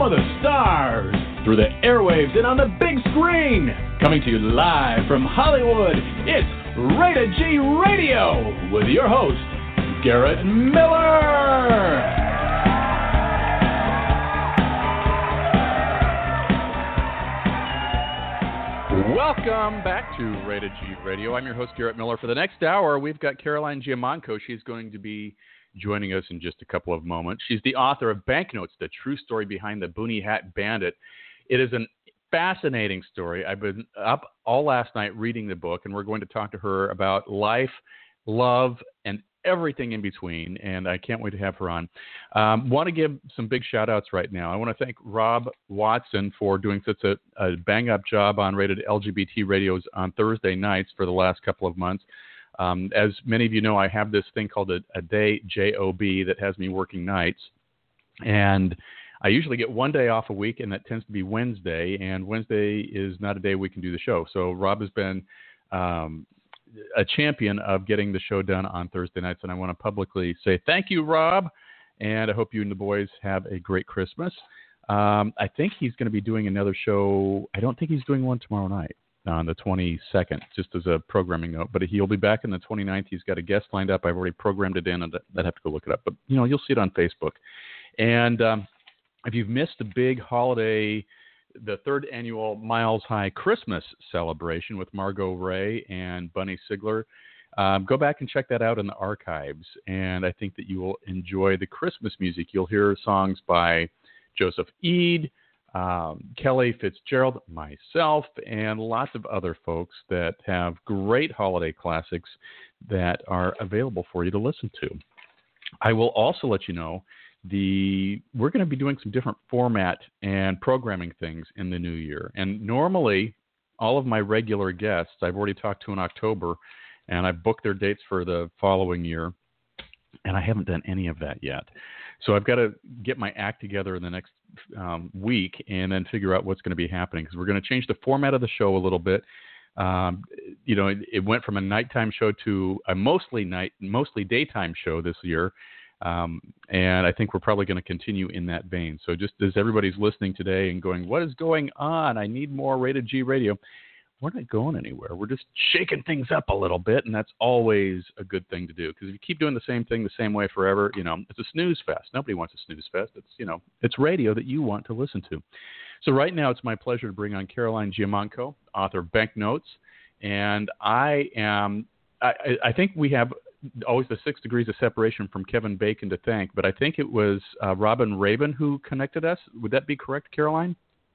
home of the stars, through the airwaves and on the big screen. Coming to you live from Hollywood, it's Rated G Radio with your host, Garrett Miller. Welcome back to Rated G Radio. I'm your host, Garrett Miller. For the next hour, we've got Caroline Giammanco. She's going to be joining us in just a couple of moments. She's the author of Banknotes, the true story behind the Boonie Hat Bandit. It is a fascinating story. I've been up all last night reading the book, and we're going to talk to her about life, love, and everything in between, and I can't wait to have her on. Want to give some big shout-outs right now. I want to thank Rob Watson for doing such a bang-up job on Rated LGBT Radios on Thursday nights for the last couple of months. As many of you know, I have this thing called a day job that has me working nights, and I usually get one day off a week, and that tends to be Wednesday, and Wednesday is not a day we can do the show. So Rob has been a champion of getting the show done on Thursday nights, and I want to publicly say thank you, Rob, and I hope you and the boys have a great Christmas. I think he's going to be doing another show. I don't think he's doing one tomorrow night on the 22nd, just as a programming note, but he'll be back on the 29th. He's got a guest lined up. I've already programmed it in, and I'd have to go look it up, but you'll see it on Facebook. And if you've missed the big holiday, the third annual Miles High Christmas celebration with Margot Ray and Bunny Sigler, go back and check that out in the archives. And I think that you will enjoy the Christmas music. You'll hear songs by Joseph Eade, Kelly Fitzgerald, myself, and lots of other folks that have great holiday classics that are available for you to listen to. I will also let you know we're going to be doing some different format and programming things in the new year. And normally, all of my regular guests I've already talked to in October, and I've booked their dates for the following year, and I haven't done any of that yet. So I've got to get my act together in the next week and then figure out what's going to be happening, because we're going to change the format of the show a little bit. It went from a nighttime show to a mostly daytime show this year. And I think we're probably going to continue in that vein. So just as everybody's listening today and going, what is going on? I need more Rated G Radio. We're not going anywhere. We're just shaking things up a little bit, and that's always a good thing to do. Because if you keep doing the same thing the same way forever, it's a snooze fest. Nobody wants a snooze fest. It's radio that you want to listen to. So right now it's my pleasure to bring on Caroline Giammanco, author of Banknotes. And I think we have always the 6 degrees of separation from Kevin Bacon to thank, but I think it was Robin Rabin who connected us. Would that be correct, Caroline?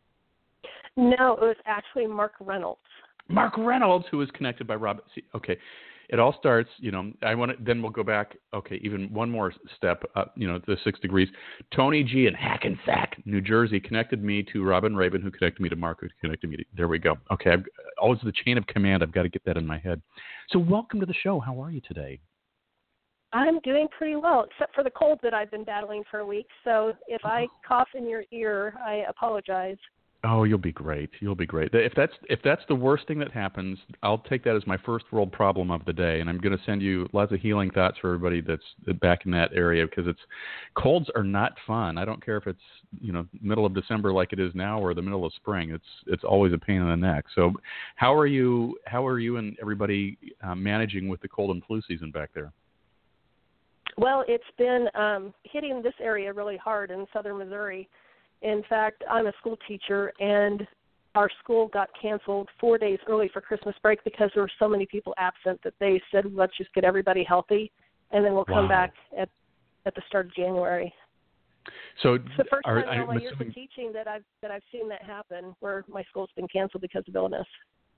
No, it was actually Mark Reynolds. Mark Reynolds, who was connected by Robin. See, okay, it all starts. Then we'll go back. Okay, even one more step up. The 6 degrees. Tony G in Hackensack, New Jersey, connected me to Robin Rabin, who connected me to Mark, who connected me to. There we go. Okay, always the chain of command. I've got to get that in my head. So, welcome to the show. How are you today? I'm doing pretty well, except for the cold that I've been battling for a week. So if I cough in your ear, I apologize. Oh, you'll be great. You'll be great. If that's the worst thing that happens, I'll take that as my first world problem of the day, and I'm going to send you lots of healing thoughts for everybody that's back in that area, because colds are not fun. I don't care if it's middle of December like it is now or the middle of spring. It's always a pain in the neck. So, how are you and everybody managing with the cold and flu season back there? Well, it's been hitting this area really hard in southern Missouri. In fact, I'm a school teacher, and our school got canceled 4 days early for Christmas break because there were so many people absent that they said, let's just get everybody healthy, and then we'll come back at the start of January. So it's the first time in all my years of teaching that I've seen that happen, where my school's been canceled because of illness.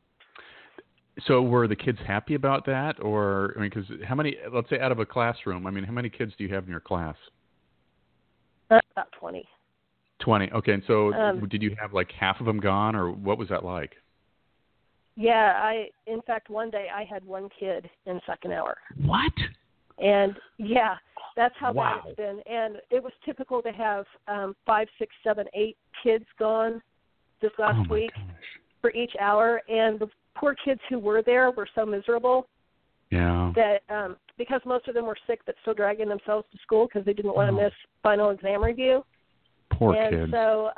So were the kids happy about that? Or, because how many, let's say out of a classroom, how many kids do you have in your class? About 20. 20. Okay. And so did you have like half of them gone, or what was that like? Yeah. In fact, one day I had one kid in second hour. What? And yeah, that's how bad it's been. And it was typical to have 5, 6, 7, 8 kids gone this last week for each hour. And the poor kids who were there were so miserable that because most of them were sick but still dragging themselves to school because they didn't want to miss final exam review. Poor and kids. so,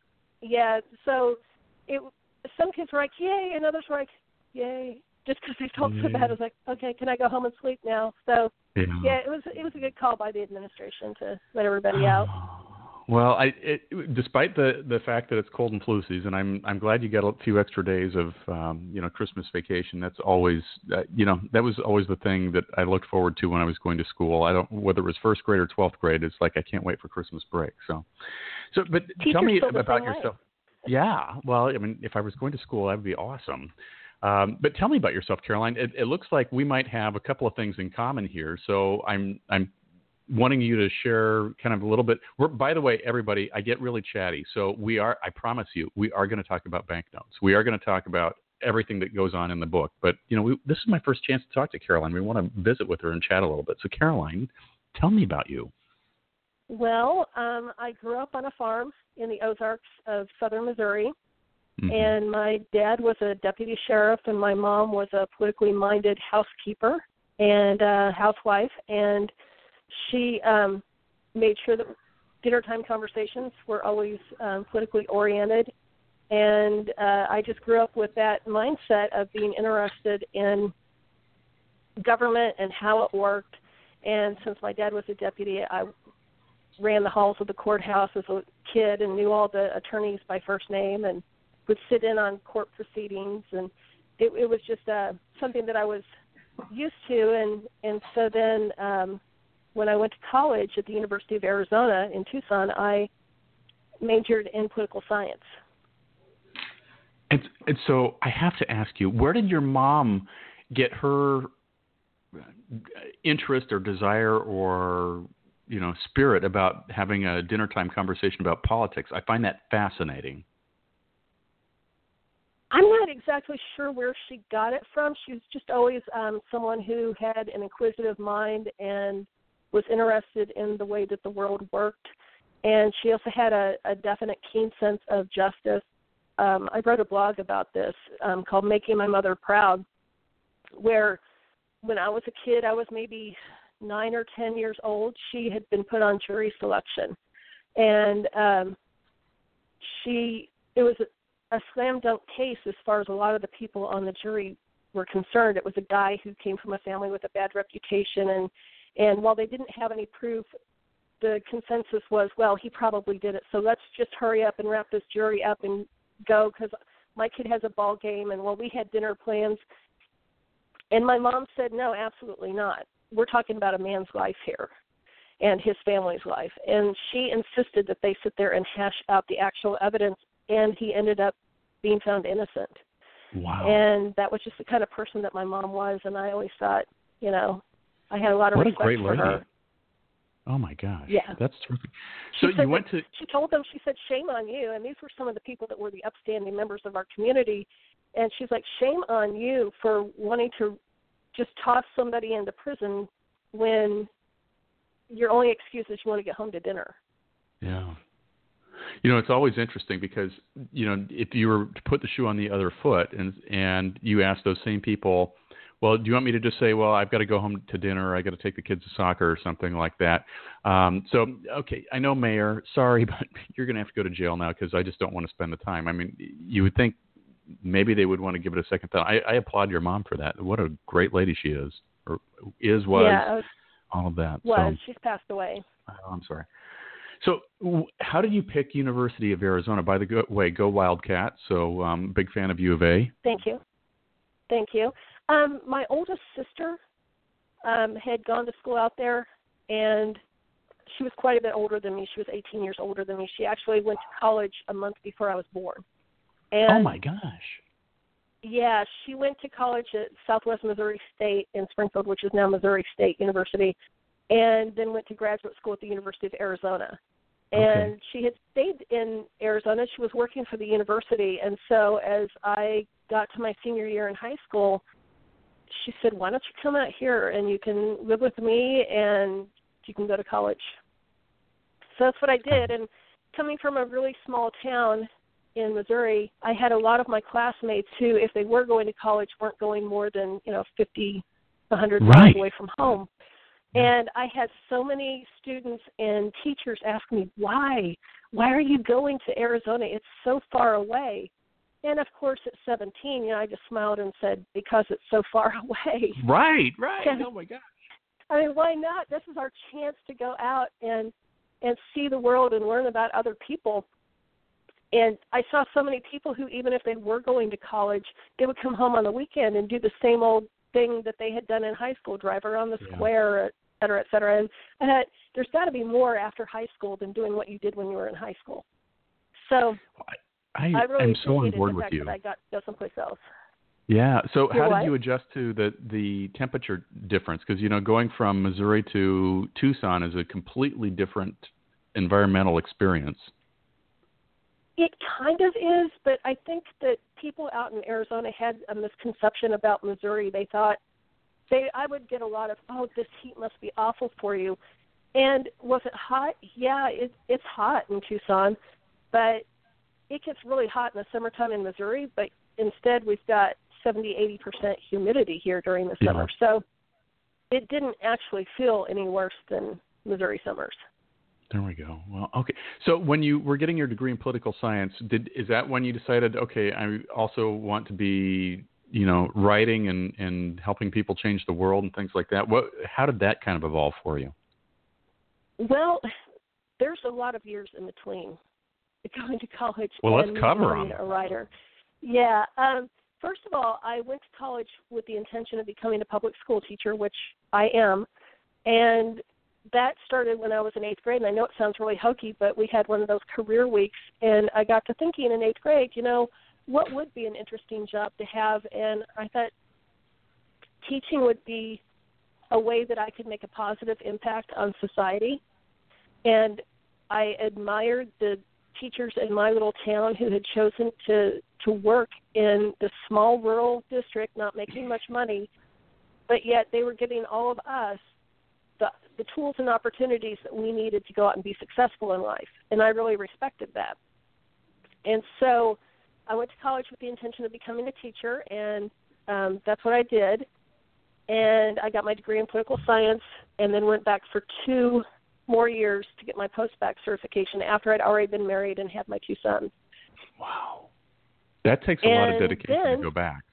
so some kids were like, yay, and others were like, yay, just because they felt so bad. I was like, okay, can I go home and sleep now? So, it was a good call by the administration to let everybody out. Well, despite the fact that it's cold and flu season, I'm glad you got a few extra days of Christmas vacation. That's always that was always the thing that I looked forward to when I was going to school. Whether it was first grade or 12th grade, it's like I can't wait for Christmas break. But Teachers tell me feel the about same yourself. way. Yeah, well, I mean, if I was going to school, that would be awesome. But tell me about yourself, Caroline. It looks like we might have a couple of things in common here. So I'm wanting you to share kind of a little bit. By the way, everybody, I get really chatty. So I promise you, we are going to talk about banknotes. We are going to talk about everything that goes on in the book. But, this is my first chance to talk to Caroline. We want to visit with her and chat a little bit. So, Caroline, tell me about you. Well, I grew up on a farm in the Ozarks of southern Missouri. Mm-hmm. And my dad was a deputy sheriff, and my mom was a politically minded housekeeper and housewife. And she made sure that dinner time conversations were always politically oriented. And I just grew up with that mindset of being interested in government and how it worked. And since my dad was a deputy, I ran the halls of the courthouse as a kid and knew all the attorneys by first name and would sit in on court proceedings. And it was just something that I was used to. And so then when I went to college at the University of Arizona in Tucson, I majored in political science. And so I have to ask you, where did your mom get her interest or desire or, spirit about having a dinner time conversation about politics? I find that fascinating. I'm not exactly sure where she got it from. She was just always someone who had an inquisitive mind and was interested in the way that the world worked. And she also had a definite keen sense of justice. I wrote a blog about this called Making My Mother Proud, where when I was a kid, I was maybe 9 or 10 years old. She had been put on jury selection. And it was a slam dunk case as far as a lot of the people on the jury were concerned. It was a guy who came from a family with a bad reputation, and while they didn't have any proof, the consensus was, well, he probably did it, so let's just hurry up and wrap this jury up and go because my kid has a ball game, and we had dinner plans. And my mom said, no, absolutely not. We're talking about a man's life here and his family's life. And she insisted that they sit there and hash out the actual evidence, and he ended up being found innocent. Wow. And that was just the kind of person that my mom was, and I always thought, I had a lot of what respect a great for lady. her. Oh, my gosh. Yeah. That's terrific. So she told them, she said, shame on you. And these were some of the people that were the upstanding members of our community. And she's like, shame on you for wanting to just toss somebody into prison when your only excuse is you want to get home to dinner. Yeah. It's always interesting because, if you were to put the shoe on the other foot and you ask those same people, well, do you want me to just say, well, I've got to go home to dinner, or I got to take the kids to soccer or something like that. Okay, I know, Mayor, sorry, but you're going to have to go to jail now because I just don't want to spend the time. I mean, you would think maybe they would want to give it a second thought. I applaud your mom for that. What a great lady she is, or was, all of that. She's passed away. Oh, I'm sorry. So how did you pick University of Arizona? By the way, go Wildcats. So big fan of U of A. Thank you. My oldest sister had gone to school out there, and she was quite a bit older than me. She was 18 years older than me. She actually went to college a month before I was born. And, oh, my gosh. Yeah, she went to college at Southwest Missouri State in Springfield, which is now Missouri State University, and then went to graduate school at the University of Arizona. And she had stayed in Arizona. She was working for the university. And so as I got to my senior year in high school, she said, why don't you come out here and you can live with me and you can go to college. So that's what I did. And coming from a really small town in Missouri, I had a lot of my classmates who, if they were going to college, weren't going more than, 50, 100 miles away from home. And I had so many students and teachers ask me, why are you going to Arizona? It's so far away. And, of course, at 17, I just smiled and said, because it's so far away. Right. Oh, my gosh. I mean, why not? This is our chance to go out and see the world and learn about other people. And I saw so many people who, even if they were going to college, they would come home on the weekend and do the same old thing that they had done in high school, drive around the square, et cetera, et cetera. And I thought, there's got to be more after high school than doing what you did when you were in high school. So I really am so on board the with fact you. that I got to go someplace else. Yeah. So You're how did you adjust to the temperature difference? Because, going from Missouri to Tucson is a completely different environmental experience. It kind of is, but I think that people out in Arizona had a misconception about Missouri. They thought I would get a lot of, this heat must be awful for you. And was it hot? Yeah, it's hot in Tucson, but it gets really hot in the summertime in Missouri, but instead we've got 70-80% humidity here during the summer. So it didn't actually feel any worse than Missouri summers. There we go. Well, okay. So when you were getting your degree in political science, is that when you decided, okay, I also want to be, writing and helping people change the world and things like that? How did that kind of evolve for you? Well, there's a lot of years in between going to college and becoming a writer. Yeah. First of all, I went to college with the intention of becoming a public school teacher, which I am, and that started when I was in 8th grade. And I know it sounds really hokey, but we had one of those career weeks, and I got to thinking in 8th grade, what would be an interesting job to have? And I thought teaching would be a way that I could make a positive impact on society. And I admired the teachers in my little town who had chosen to work in the small rural district, not making much money, but yet they were giving all of us the tools and opportunities that we needed to go out and be successful in life. And I really respected that. And so I went to college with the intention of becoming a teacher, and that's what I did. And I got my degree in political science and then went back for 2 more years to get my post-bac certification after I'd already been married and had my 2 sons. Wow. That takes a lot of dedication to go back.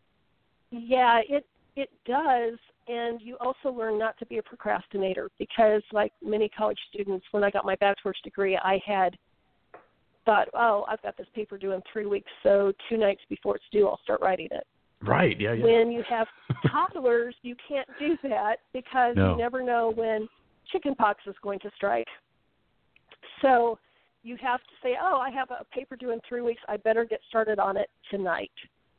Yeah, it does. And you also learn not to be a procrastinator because, like many college students, when I got my bachelor's degree, I had thought, I've got this paper due in 3 weeks, so 2 nights before it's due, I'll start writing it. Right, yeah. When you have toddlers, you can't do that because you never know when chickenpox is going to strike. So you have to say, I have a paper due in 3 weeks. I better get started on it tonight.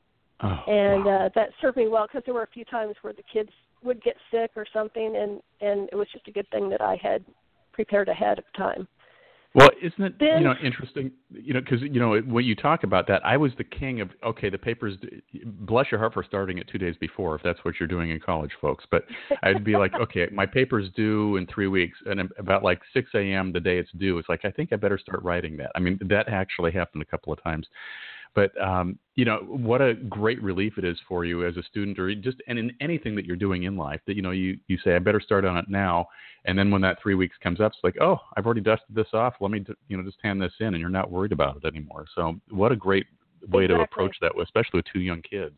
That served me well because there were a few times where the kids would get sick or something, and it was just a good thing that I had prepared ahead of time. Well, isn't it interesting? Because when you talk about that, I was the king of the papers. Bless your heart for starting it 2 days before, if that's what you're doing in college, folks. But I'd be like, my paper's due in 3 weeks, and about like 6 a.m. the day it's due, it's like I think I better start writing that. I mean, that actually happened a couple of times. But, what a great relief it is for you as a student or and in anything that you're doing in life that, you say, I better start on it now. And then when that 3 weeks comes up, it's like, I've already dusted this off. Let me, just hand this in, and you're not worried about it anymore. So what a great way to approach that, especially with 2 young kids.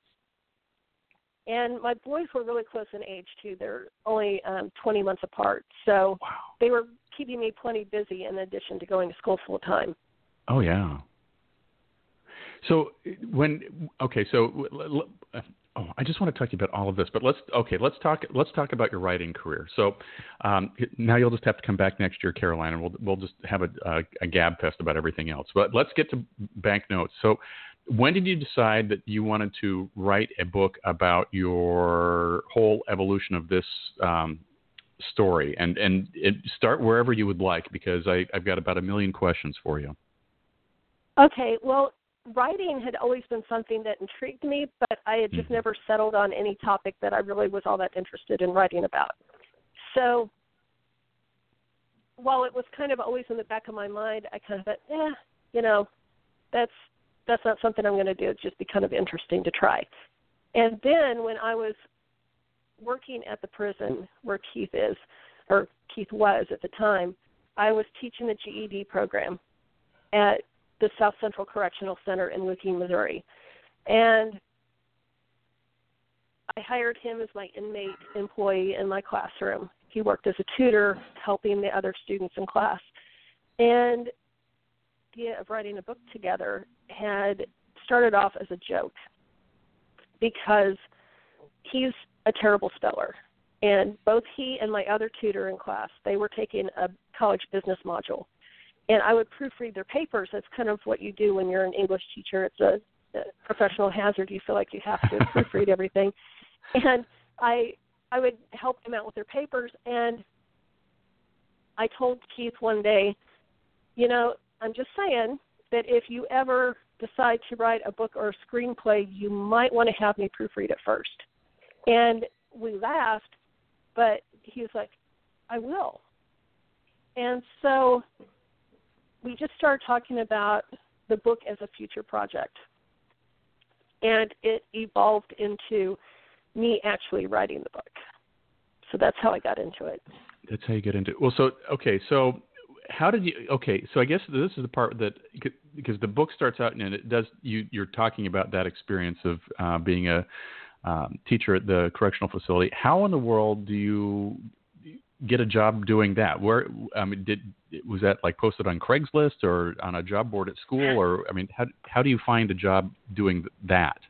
And my boys were really close in age, too. They're only 20 months apart. So they were keeping me plenty busy in addition to going to school full time. Oh, yeah. So I just want to talk to you about all of this, but let's talk about your writing career. So now you'll just have to come back next year, Caroline, and we'll just have a gab fest about everything else. But let's get to Banknotes. So when did you decide that you wanted to write a book about your whole evolution of this story? And start wherever you would like, because I've got about 1 million questions for you. Okay, well, writing had always been something that intrigued me, but I had just never settled on any topic that I really was all that interested in writing about. So while it was kind of always in the back of my mind, I kind of thought, that's not something I'm going to do. It'd just be kind of interesting to try. And then when I was working at the prison where Keith was at the time, I was teaching the GED program at the South Central Correctional Center in Waukegan, Missouri. And I hired him as my inmate employee in my classroom. He worked as a tutor, helping the other students in class. And the idea of writing a book together had started off as a joke because he's a terrible speller. And both he and my other tutor in class, they were taking a college business module. And I would proofread their papers. That's kind of what you do when you're an English teacher. It's a professional hazard. You feel like you have to proofread everything. And I would help them out with their papers. And I told Keith one day, I'm just saying that if you ever decide to write a book or a screenplay, you might want to have me proofread it first. And we laughed, but he was like, I will. And so we just started talking about the book as a future project. And it evolved into me actually writing the book. So that's how I got into it. That's how you get into it. Well, so how did you, so I guess this is the part that, because the book starts out and it does, you're talking about that experience of being a teacher at the correctional facility. How in the world do you get a job doing that? Where, was that like posted on Craigslist or on a job board at school? Or, how do you find a job doing that?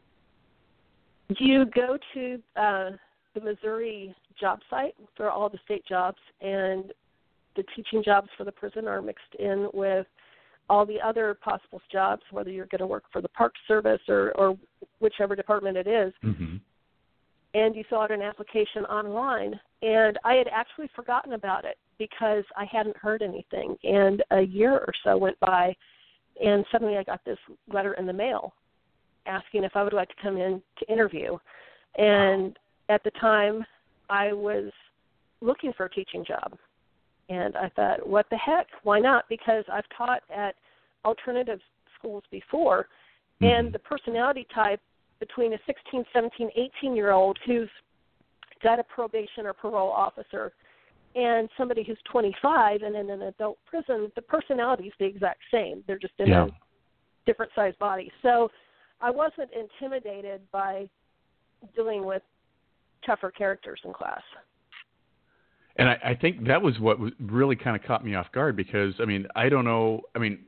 You go to the Missouri job site for all the state jobs, and the teaching jobs for the prison are mixed in with all the other possible jobs, whether you're going to work for the Park Service or whichever department it is. Mm-hmm. And you fill out an application online. And I had actually forgotten about it because I hadn't heard anything. And a year or so went by, and suddenly I got this letter in the mail asking if I would like to come in to interview. And at the time, I was looking for a teaching job. And I thought, what the heck? Why not? Because I've taught at alternative schools before, and the personality type between a 16, 17, 18-year-old who's got a probation or parole officer and somebody who's 25 and in an adult prison, the personality is the exact same. They're just in a different size body. So I wasn't intimidated by dealing with tougher characters in class. And I think that was what really kind of caught me off guard because, I don't know.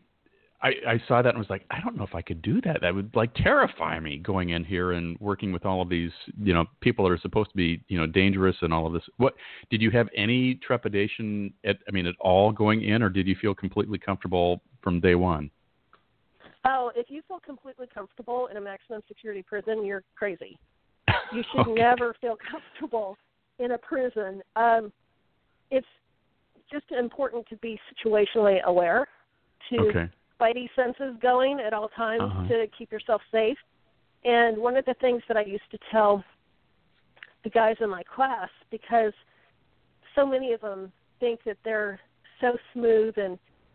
I saw that and was like, I don't know if I could do that. That would terrify me going in here and working with all of these, people that are supposed to be, dangerous and all of this. What did you have any trepidation at all going in, or did you feel completely comfortable from day one? Oh, if you feel completely comfortable in a maximum security prison, you're crazy. You should never feel comfortable in a prison. It's just important to be situationally aware, to spidey senses going at all times to keep yourself safe. And one of the things that I used to tell the guys in my class, because so many of them think that they're so smooth and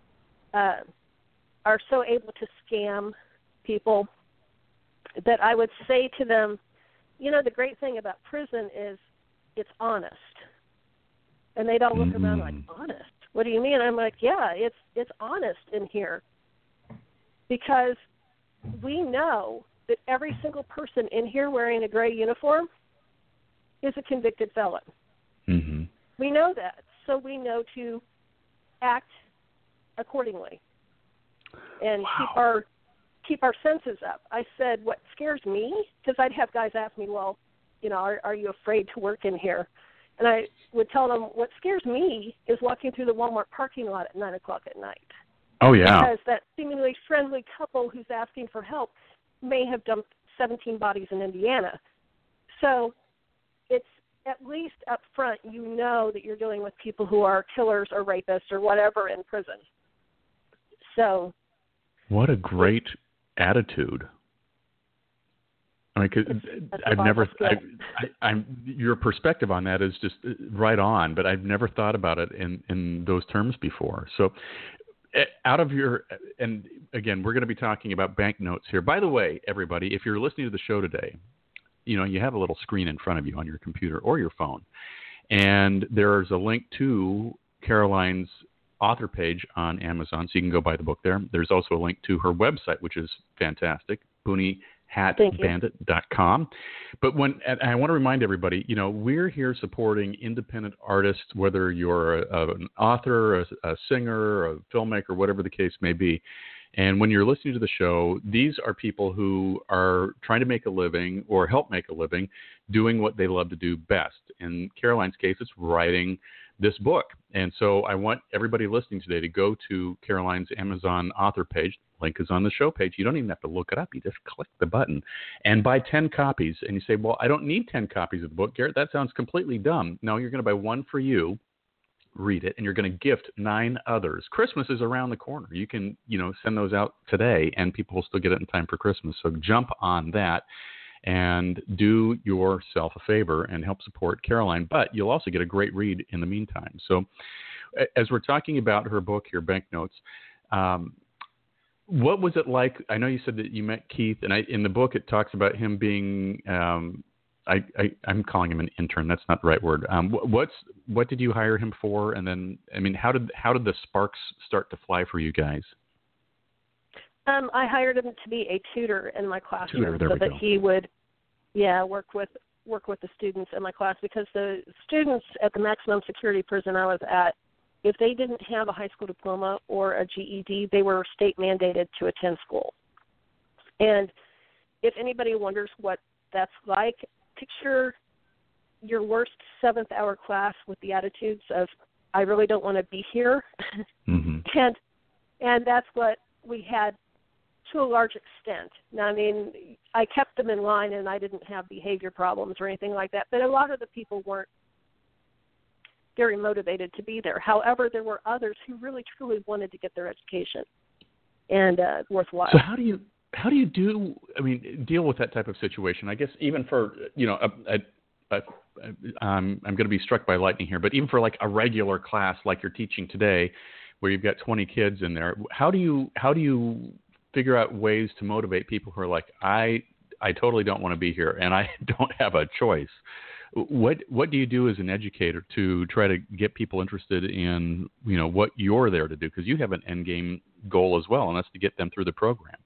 are so able to scam people, that I would say to them, the great thing about prison is it's honest. And they'd all look around like, honest? What do you mean? I'm like, yeah, it's honest in here. Because we know that every single person in here wearing a gray uniform is a convicted felon. Mm-hmm. We know that. So we know to act accordingly and keep our senses up. I said, what scares me, because I'd have guys ask me, well, are you afraid to work in here? And I would tell them, what scares me is walking through the Walmart parking lot at 9 o'clock at night. Oh, yeah. Because that seemingly friendly couple who's asking for help may have dumped 17 bodies in Indiana. So it's at least up front, that you're dealing with people who are killers or rapists or whatever in prison. So. What a great attitude. Your perspective on that is just right on, but I've never thought about it in those terms before. So and again, we're going to be talking about banknotes here. By the way, everybody, if you're listening to the show today, you have a little screen in front of you on your computer or your phone. And there's a link to Caroline's author page on Amazon, so you can go buy the book there. There's also a link to her website, which is fantastic, BooneyHatBandit.com. But and I want to remind everybody, we're here supporting independent artists, whether you're an author, a singer, a filmmaker, whatever the case may be. And when you're listening to the show, these are people who are trying to make a living or help make a living doing what they love to do best. In Caroline's case, it's writing this book. And so I want everybody listening today to go to Caroline's Amazon author page. Link is on the show page. You don't even have to look it up. You just click the button and buy 10 copies. And you say, well, I don't need 10 copies of the book, Garrett. That sounds completely dumb. No, you're going to buy one for you, read it, and you're going to gift 9 others. Christmas is around the corner. You can, send those out today, and people will still get it in time for Christmas. So jump on that and do yourself a favor and help support Caroline. But you'll also get a great read in the meantime. So as we're talking about her book here, Banknotes, what was it like? I know you said that you met Keith, and in the book it talks about him being I'm calling him an intern. That's not the right word. What did you hire him for? And then, how did the sparks start to fly for you guys? I hired him to be a tutor in my classroom so that he would, work with the students in my class, because the students at the maximum security prison I was at, if they didn't have a high school diploma or a GED, they were state mandated to attend school. And if anybody wonders what that's like, picture your worst 7th hour class with the attitudes of, I really don't want to be here. Mm-hmm. And that's what we had to a large extent. Now, I kept them in line and I didn't have behavior problems or anything like that, but a lot of the people weren't very motivated to be there. However, there were others who really, truly wanted to get their education and worthwhile. So how do you deal with that type of situation? I guess even for, I'm going to be struck by lightning here, but even for like a regular class like you're teaching today, where you've got 20 kids in there, how do you figure out ways to motivate people who are like, I totally don't want to be here and I don't have a choice? What do you do as an educator to try to get people interested in, what you're there to do? Because you have an end game goal as well, and that's to get them through the program.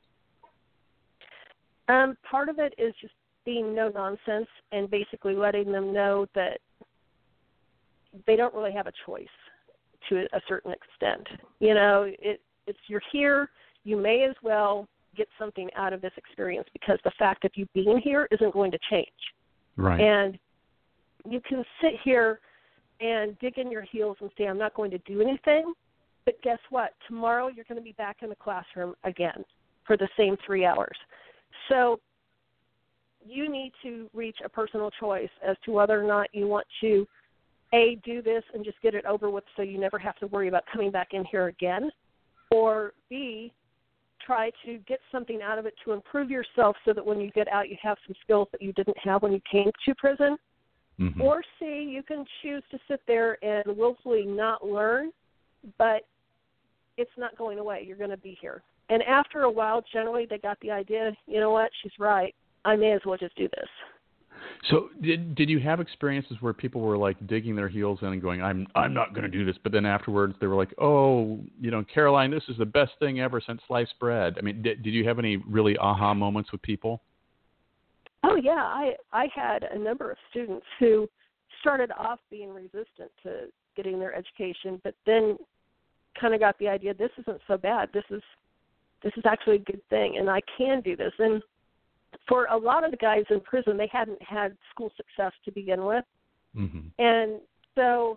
Part of it is just being no nonsense and basically letting them know that they don't really have a choice to a certain extent. It's you're here, you may as well get something out of this experience, because the fact of you being here isn't going to change. Right. And you can sit here and dig in your heels and say, I'm not going to do anything, but guess what? Tomorrow you're going to be back in the classroom again for the same 3 hours. So you need to reach a personal choice as to whether or not you want to, A, do this and just get it over with so you never have to worry about coming back in here again, or B, try to get something out of it to improve yourself so that when you get out you have some skills that you didn't have when you came to prison. Mm-hmm. Or C, you can choose to sit there and willfully not learn, but it's not going away. You're going to be here. And after a while, generally, they got the idea, you know what, she's right. I may as well just do this. So did you have experiences where people were like digging their heels in and going, I'm not going to do this, but then afterwards they were like, oh, Caroline, this is the best thing ever since sliced bread? Did you have any really aha moments with people? Oh, yeah. I had a number of students who started off being resistant to getting their education, but then kind of got the idea, this isn't so bad. This is actually a good thing, and I can do this. And for a lot of the guys in prison, they hadn't had school success to begin with. Mm-hmm. And so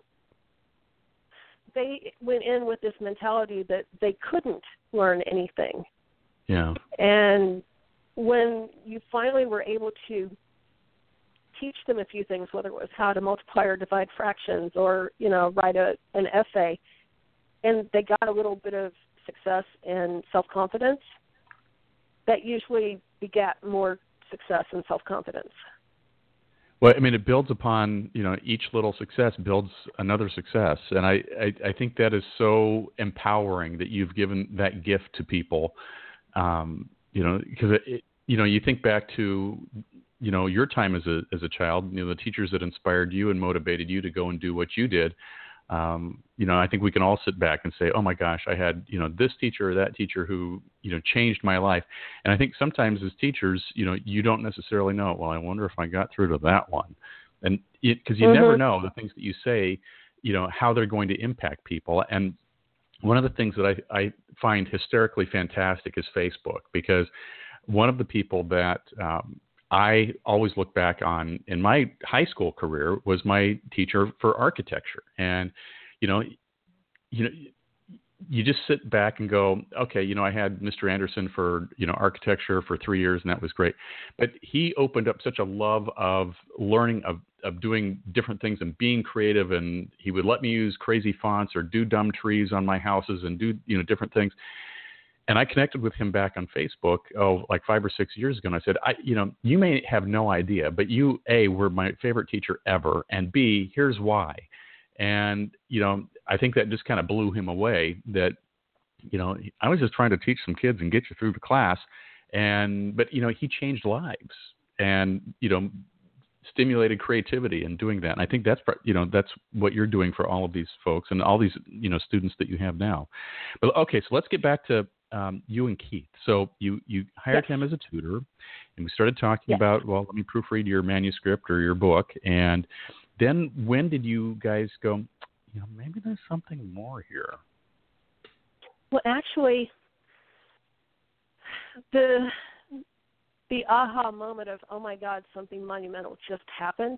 they went in with this mentality that they couldn't learn anything. Yeah. And when you finally were able to teach them a few things, whether it was how to multiply or divide fractions or, write an essay, and they got a little bit of success and self-confidence, that usually begat more success and self-confidence. Well, it builds upon, each little success builds another success. And I think that is so empowering that you've given that gift to people, because, you think back to your time as a child, the teachers that inspired you and motivated you to go and do what you did. I think we can all sit back and say, oh my gosh, I had, this teacher or that teacher who, changed my life. And I think sometimes as teachers, you don't necessarily know, well, I wonder if I got through to that one. And because you never know the things that you say, how they're going to impact people. And one of the things that I find hysterically fantastic is Facebook, because one of the people that I always look back on in my high school career was my teacher for architecture. And, you just sit back and go, okay, I had Mr. Anderson for, architecture for 3 years, and that was great. But he opened up such a love of learning, of doing different things and being creative. And he would let me use crazy fonts or do dumb trees on my houses and do, different things. And I connected with him back on Facebook, like 5 or 6 years ago. And I said, you may have no idea, but you, A, were my favorite teacher ever. And B, here's why. And, I think that just kind of blew him away that, I was just trying to teach some kids and get you through the class. But he changed lives and, stimulated creativity in doing that. And I think that's what you're doing for all of these folks and all these, students that you have now. But okay, so let's get back to you and Keith. So you hired him as a tutor, and we started talking about, well, let me proofread your manuscript or your book. And then when did you guys go, maybe there's something more here? Well, actually, the aha moment of, oh my God, something monumental just happened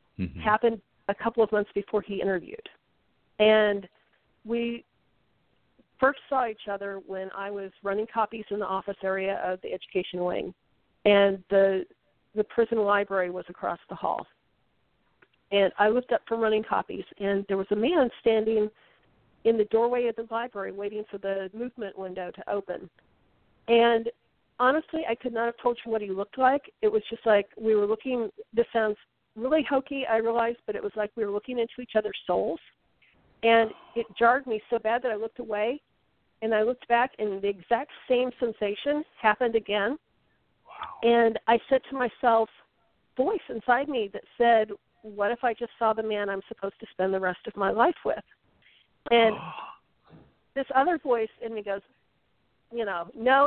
a couple of months before he interviewed. And we first saw each other when I was running copies in the office area of the education wing, and the prison library was across the hall. And I looked up from running copies, and there was a man standing in the doorway of the library waiting for the movement window to open. And honestly, I could not have told you what he looked like. It was just like we were looking, this sounds really hokey, I realized, but it was like we were looking into each other's souls. And it jarred me so bad that I looked away, and I looked back, and the exact same sensation happened again. Wow. And I said to myself, voice inside me that said, what if I just saw the man I'm supposed to spend the rest of my life with? And this other voice in me goes, no,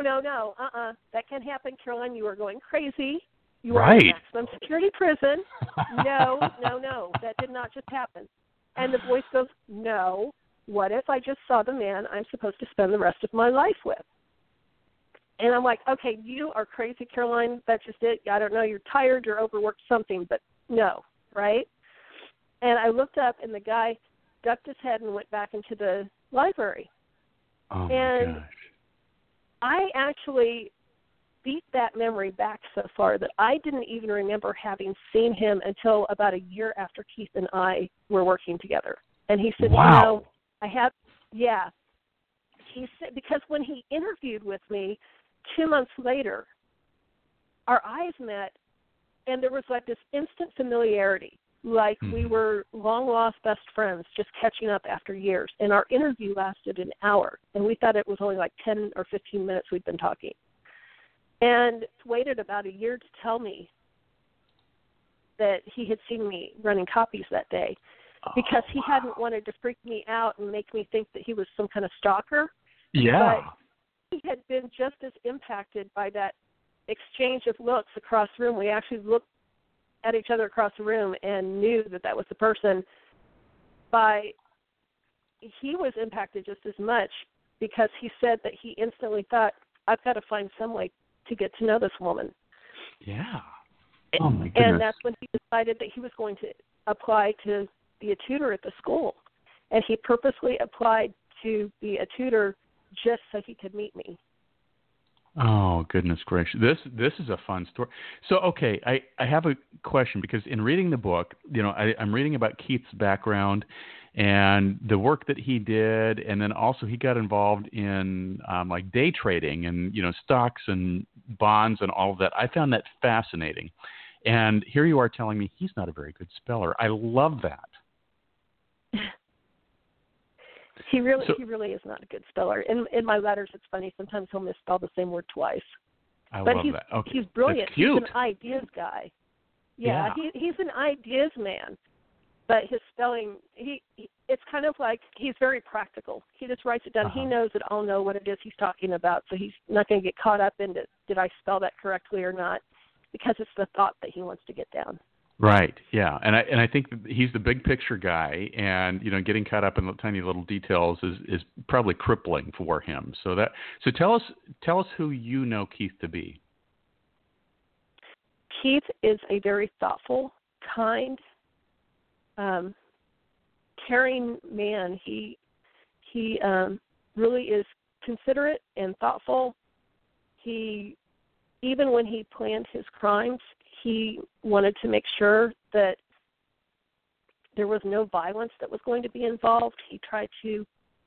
that can't happen, Caroline. You are going crazy. You are in a maximum security prison. No, that did not just happen. And the voice goes, no, what if I just saw the man I'm supposed to spend the rest of my life with? And I'm like, okay, you are crazy, Caroline. That's just it. I don't know. You're tired. You're overworked, something, but no. Right? And I looked up, and the guy ducked his head and went back into the library. Oh, and my gosh. I actually beat that memory back so far that I didn't even remember having seen him until about a year after Keith and I were working together. And he said, wow. I have, He said, because when he interviewed with me 2 months later, our eyes met, and there was like this instant familiarity, like we were long-lost best friends just catching up after years. And our interview lasted an hour, and we thought it was only like 10 or 15 minutes we'd been talking. And waited about a year to tell me that he had seen me running copies that day, because he hadn't wanted to freak me out and make me think that he was some kind of stalker. Yeah. But he had been just as impacted by that exchange of looks across the room. We actually looked at each other across the room and knew that that was the person. He was impacted just as much, because he said that he instantly thought, I've got to find some way to get to know this woman. Yeah. Oh, my goodness. And that's when he decided that he was going to apply to be a tutor at the school. And he purposely applied to be a tutor just so he could meet me. Oh, goodness gracious. This is a fun story. So, okay, I have a question, because in reading the book, I'm reading about Keith's background and the work that he did, and then also he got involved in like day trading and, stocks and bonds and all of that. I found that fascinating. And here you are telling me he's not a very good speller. I love that. He really is not a good speller. In my letters, it's funny. Sometimes he'll misspell the same word twice. I love that. Okay. He's brilliant. That's cute. He's an ideas guy. Yeah. He's an ideas man, but his spelling, it's kind of like he's very practical. He just writes it down. He knows that I'll know what it is he's talking about, so he's not going to get caught up in did I spell that correctly or not, because it's the thought that he wants to get down. Right. Yeah. And I think he's the big picture guy, and getting caught up in the tiny little details is probably crippling for him. So tell us who you know Keith to be. Keith is a very thoughtful, kind, caring man. He really is considerate and thoughtful. Even when he planned his crimes, he wanted to make sure that there was no violence that was going to be involved. He tried to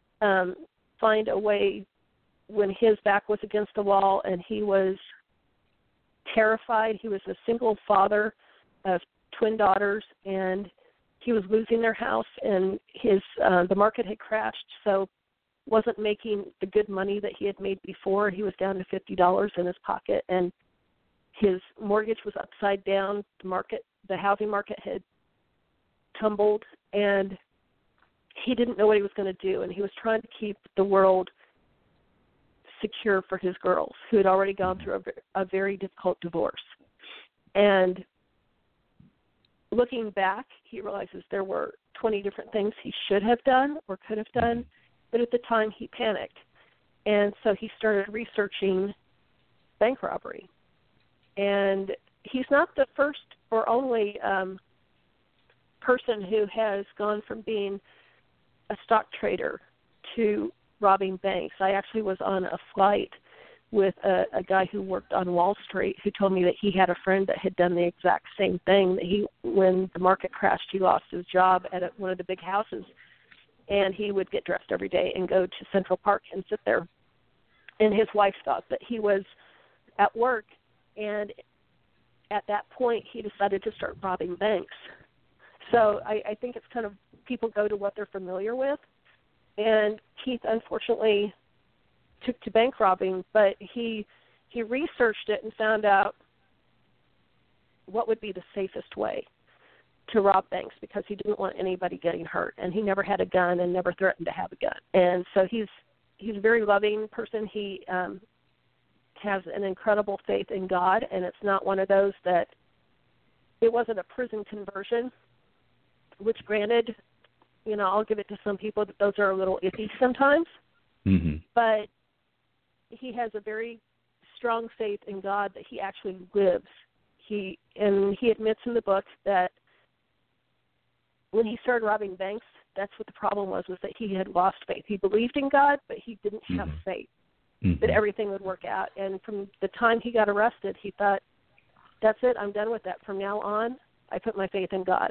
find a way when his back was against the wall and he was terrified. He was a single father of twin daughters, and he was losing their house, and the market had crashed, so wasn't making the good money that he had made before. He was down to $50 in his pocket, and his mortgage was upside down. The housing market had tumbled, and he didn't know what he was going to do, and he was trying to keep the world secure for his girls, who had already gone through a very difficult divorce. And looking back, he realizes there were 20 different things he should have done or could have done, but at the time he panicked. And so he started researching bank robbery. And he's not the first or only person who has gone from being a stock trader to robbing banks. I actually was on a flight with a guy who worked on Wall Street who told me that he had a friend that had done the exact same thing. That when the market crashed, he lost his job at one of the big houses, and he would get dressed every day and go to Central Park and sit there. And his wife thought that he was at work, and at that point he decided to start robbing banks. So I think it's kind of people go to what they're familiar with. And Keith, unfortunately, took to bank robbing, but he researched it and found out what would be the safest way to rob banks, because he didn't want anybody getting hurt, and he never had a gun and never threatened to have a gun. And so he's a very loving person. He has an incredible faith in God, and it's not one of those that it wasn't a prison conversion, which granted, I'll give it to some people that those are a little iffy sometimes. Mm-hmm. But he has a very strong faith in God that he actually lives. He admits in the book that when he started robbing banks, that's what the problem was that he had lost faith. He believed in God, but he didn't have faith that everything would work out. And from the time he got arrested, he thought, that's it, I'm done with that. From now on, I put my faith in God.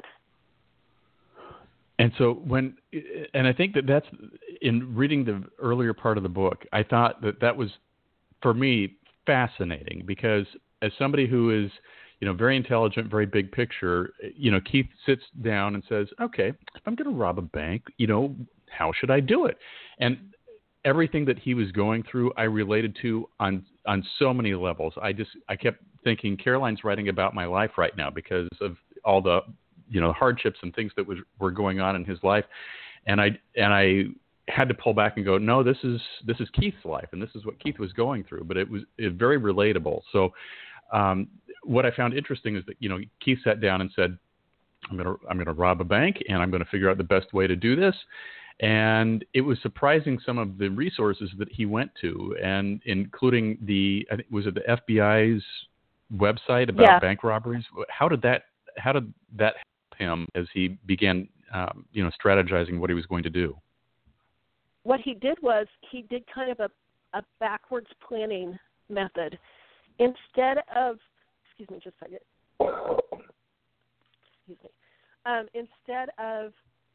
And so I think that's in reading the earlier part of the book, I thought that was, for me, fascinating, because as somebody who is, very intelligent, very big picture, Keith sits down and says, okay, if I'm going to rob a bank, how should I do it? And everything that he was going through, I related to on so many levels. I kept thinking, Caroline's writing about my life right now because of all the hardships and things that were going on in his life, and I had to pull back and go, no, this is Keith's life, and this is what Keith was going through. But it was very relatable. So what I found interesting is that Keith sat down and said, I'm gonna rob a bank, and I'm gonna figure out the best way to do this. And it was surprising some of the resources that he went to, and including was it the FBI's website about bank robberies? How did that help him as he began, strategizing what he was going to do? What he did was he did kind of a backwards planning method. Instead of, excuse me just a second. Excuse me. Instead of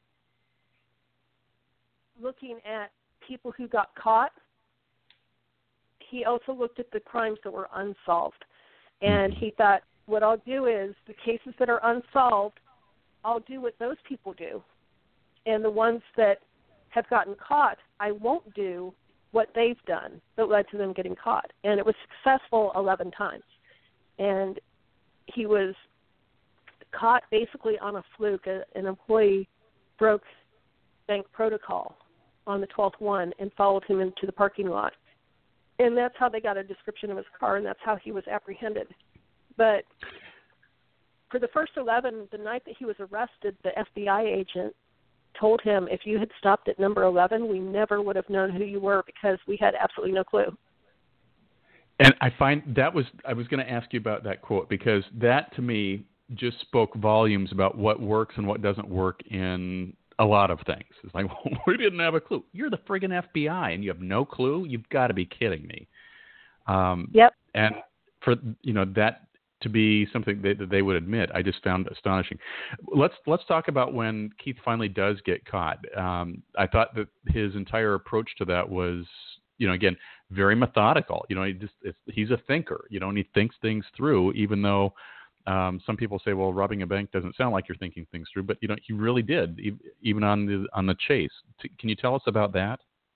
looking at people who got caught, he also looked at the crimes that were unsolved. And he thought, what I'll do is the cases that are unsolved, I'll do what those people do. And the ones that have gotten caught, I won't do what they've done that led to them getting caught. And it was successful 11 times. And he was caught basically on a fluke. An employee broke bank protocol on the 12th one and followed him into the parking lot. And that's how they got a description of his car, and that's how he was apprehended. But for the first 11, the night that he was arrested, the FBI agent told him, if you had stopped at number 11, we never would have known who you were because we had absolutely no clue. And I find I was going to ask you about that quote, because that to me just spoke volumes about what works and what doesn't work in a lot of things. It's like, well, we didn't have a clue. You're the friggin' FBI and you have no clue? You've got to be kidding me. Yep. And for, that to be something that they would admit, I just found astonishing. Let's talk about when Keith finally does get caught. I thought that his entire approach to that was, again, very methodical. He's a thinker, and he thinks things through, even though some people say, well, robbing a bank doesn't sound like you're thinking things through, but he really did, even on the chase. Can you tell us about that?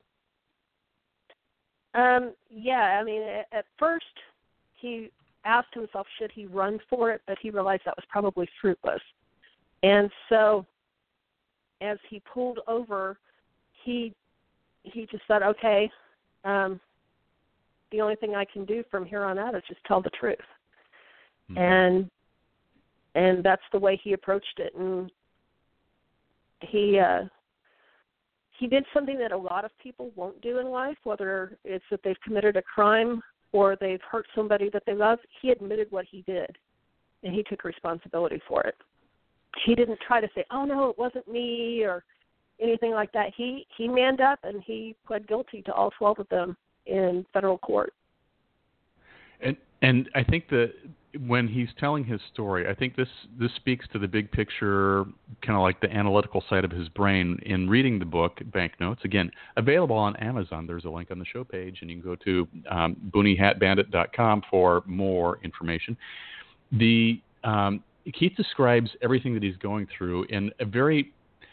Yeah, I mean, at first he asked himself, should he run for it, but he realized that was probably fruitless. And so as he pulled over, he just said, okay, the only thing I can do from here on out is just tell the truth. Mm-hmm. And that's the way he approached it. And he did something that a lot of people won't do in life, whether it's that they've committed a crime or they've hurt somebody that they love. He admitted what he did, and he took responsibility for it. He didn't try to say, oh, no, it wasn't me or anything like that. He manned up, and he pled guilty to all 12 of them in federal court. And I think that when he's telling his story, I think this speaks to the big picture, kind of like the analytical side of his brain. In reading the book, Banknotes, again, available on Amazon. There's a link on the show page, and you can go to booneyhatbandit.com for more information. Keith describes everything that he's going through in a very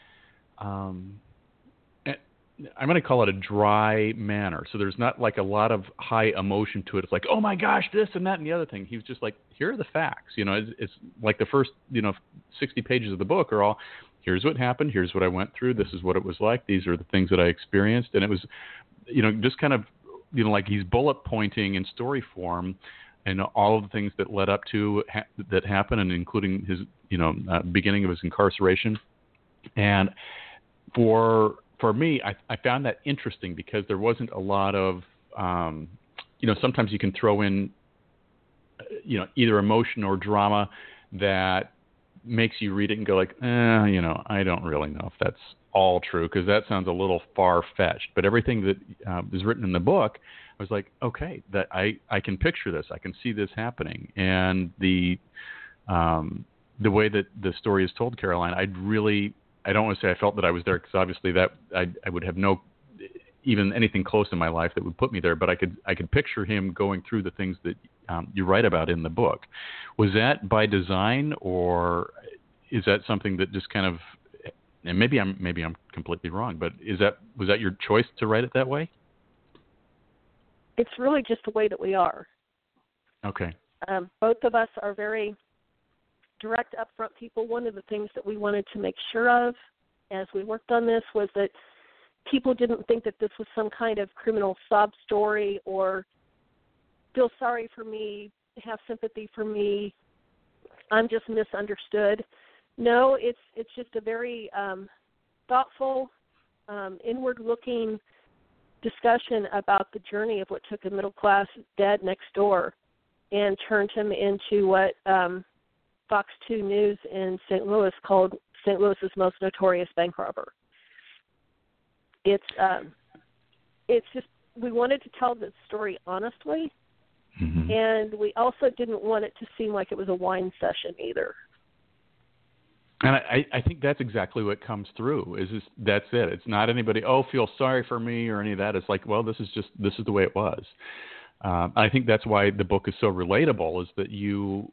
I'm going to call it a dry manner. So there's not like a lot of high emotion to it. It's like, oh my gosh, this and that and the other thing. He's just like, here are the facts. It's like the first, 60 pages of the book are all, here's what happened. Here's what I went through. This is what it was like. These are the things that I experienced. And it was, just kind of, like he's bullet pointing in story form and all of the things that led up to that happened, and including his, beginning of his incarceration. And for me, I found that interesting because there wasn't a lot of, sometimes you can throw in, either emotion or drama that makes you read it and go like, I don't really know if that's all true, because that sounds a little far-fetched. But everything that is written in the book, I was like, okay, that I can picture this. I can see this happening. And the way that the story is told, Caroline, I don't want to say I felt that I was there, because obviously that I would have no even anything close in my life that would put me there. But I could picture him going through the things that you write about in the book. Was that by design, or is that something that just kind of? And maybe I'm completely wrong, but was that your choice to write it that way? It's really just the way that we are. Okay. Both of us are very direct, upfront people. One of the things that we wanted to make sure of as we worked on this was that people didn't think that this was some kind of criminal sob story or feel sorry for me, have sympathy for me, I'm just misunderstood. No, it's just a very thoughtful, inward-looking discussion about the journey of what took a middle-class dad next door and turned him into what Fox 2 News in St. Louis called St. Louis's most notorious bank robber. It's just, we wanted to tell the story honestly, mm-hmm. and we also didn't want it to seem like it was a wine session either. And I think that's exactly what comes through. That's it. It's not anybody, feel sorry for me or any of that. It's like, well, this is the way it was. I think that's why the book is so relatable, is that you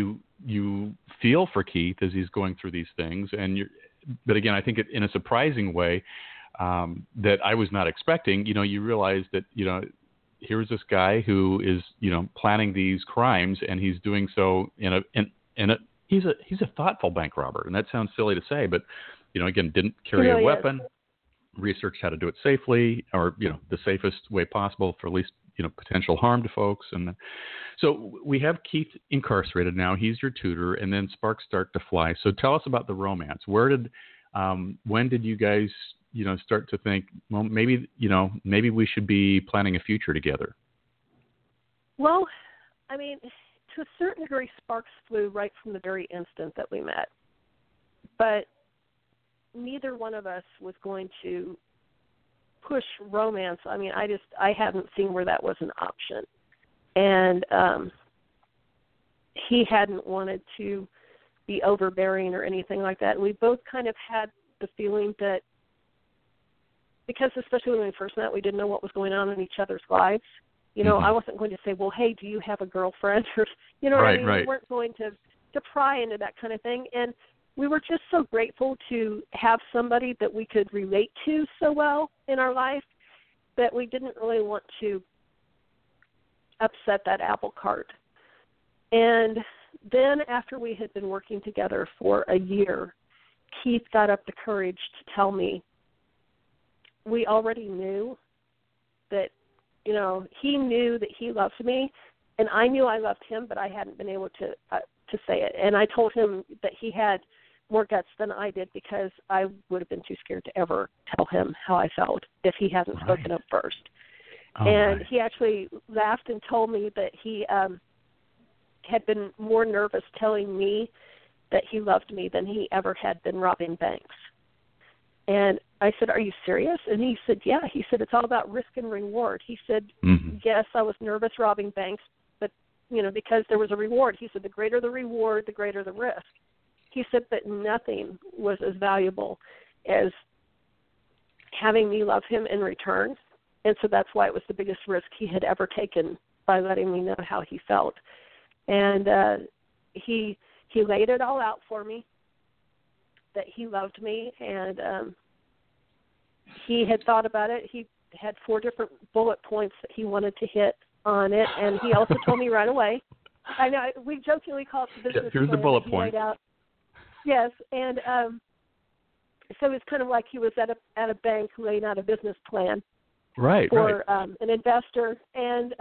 feel for Keith as he's going through these things, but again, I think in a surprising way that I was not expecting. You realize that here's this guy who is planning these crimes, and he's doing so in he's a thoughtful bank robber, and that sounds silly to say, but again, didn't carry a weapon, researched how to do it safely, or the safest way possible for least potential harm to folks. And so we have Keith incarcerated now. He's your tutor, and then sparks start to fly. So tell us about the romance. When did you guys start to think, well, maybe we should be planning a future together? Well, I mean, to a certain degree, sparks flew right from the very instant that we met. But neither one of us was going to push romance. I mean, I hadn't seen where that was an option. And he hadn't wanted to be overbearing or anything like that. And we both kind of had the feeling that, because especially when we first met, we didn't know what was going on in each other's lives. I wasn't going to say, well, hey, do you have a girlfriend? Or, what I mean? Right. We weren't going to pry into that kind of thing. And we were just so grateful to have somebody that we could relate to so well in our life that we didn't really want to upset that apple cart. And then after we had been working together for a year, Keith got up the courage to tell me we already knew that, he knew that he loved me, and I knew I loved him, but I hadn't been able to say it. And I told him that he had more guts than I did, because I would have been too scared to ever tell him how I felt if he hadn't spoken up first. And he actually laughed and told me that he had been more nervous telling me that he loved me than he ever had been robbing banks. And I said, are you serious? And he said, yeah. He said, it's all about risk and reward. He said, yes, I was nervous robbing banks, but, because there was a reward. He said, the greater the reward, the greater the risk. He said that nothing was as valuable as having me love him in return. And so that's why it was the biggest risk he had ever taken, by letting me know how he felt. And he laid it all out for me, that he loved me, and he had thought about it. He had 4 different bullet points that he wanted to hit on it, and he also told me right away. I know we jokingly call it the business here's plan the bullet point. Yes, and so it's kind of like he was at a bank laying out a business plan for an investor, and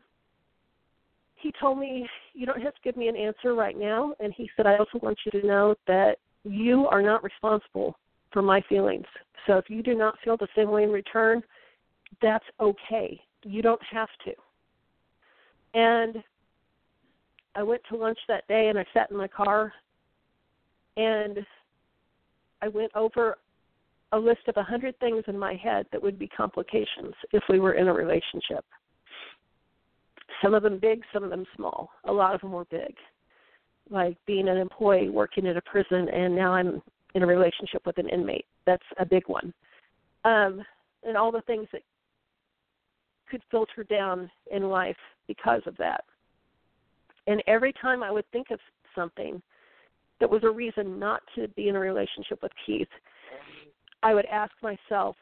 he told me, you don't have to give me an answer right now, and he said, I also want you to know that you are not responsible for my feelings. So if you do not feel the same way in return, that's okay. You don't have to. And I went to lunch that day, and I sat in my car, and I went over a list of 100 things in my head that would be complications if we were in a relationship. Some of them big, some of them small. A lot of them were big, like being an employee working at a prison, and now I'm in a relationship with an inmate. That's a big one. And all the things that could filter down in life because of that. And every time I would think of something that was a reason not to be in a relationship with Keith, I would ask myself,